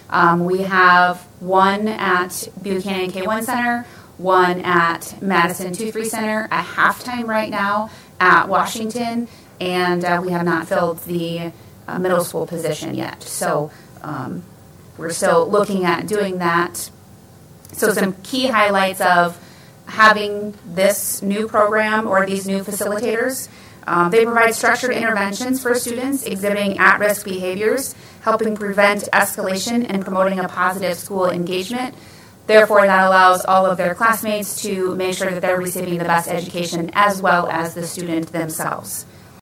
We have one at Buchanan K1 Center, one at Madison 2-3 Center, a halftime right now at Washington, and we have not filled the middle school position yet. So we're still looking at doing that. So some key highlights of having this new program or these new facilitators. They provide structured interventions for students exhibiting at-risk behaviors, helping prevent escalation and promoting a positive school engagement. Therefore, that allows all of their classmates to make sure that they're receiving the best education as well as the student themselves.